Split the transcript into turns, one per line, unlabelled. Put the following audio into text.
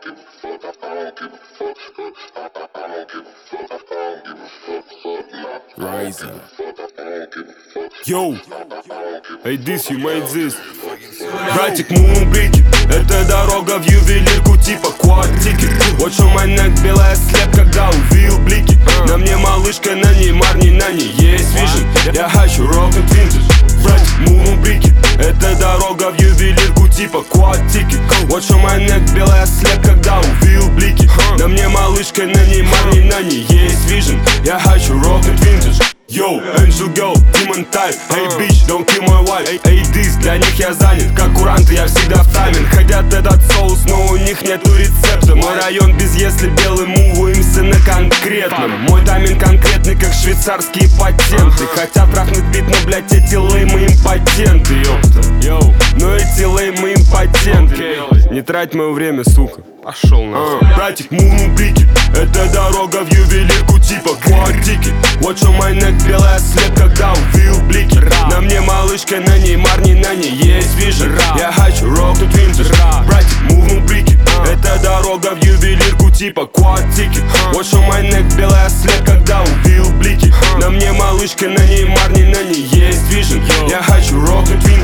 Riser. Йоу, эй, this, you made this. Братик, мумбрики, это дорога в ювелирку типа квартики. Watch on my neck, белая слеп, когда увидел блики. На мне малышка, на ней марни, на ней есть вижен. Я хочу рок-н винтаж. Братик, мумбрики, это дорога в ювелирку типа квартики. Watch on my neck, белая слеп, когда увидел блики. На мне малышка, на ней марни, на ней есть вижен. Я хочу рок-н винтаж. Йоу, Angel Girl, Demon Type. Эй, bitch, don't kill my wife. Эй, this, для них я занят, как куранты, я всегда в тайминг. Хотят этот соус, но у них нету рецепта. Мой район без если белый, муваемся на конкретном. Мой тайминг конкретный, как швейцарские патенты. Хотят трахнуть бит, но, блять, эти леймы импотенты, ёпта. Йоу, но эти леймы импотенты. Не трать мое время, сука. Пошел на. Братик, мумбрики, это дорога в ювелирку типа квартики. Watch on my neck, белая слеп, когда увидел блики. На мне малышка, на ней марни, на ней есть вижен. Я хочу рок-н винтаж. Братик, мумбрики, это дорога в ювелирку типа квартики. Watch on my neck, белая слеп, когда увидел блики. На мне малышка, на ней марни, на ней есть вижен. Я хочу рок-н винтаж.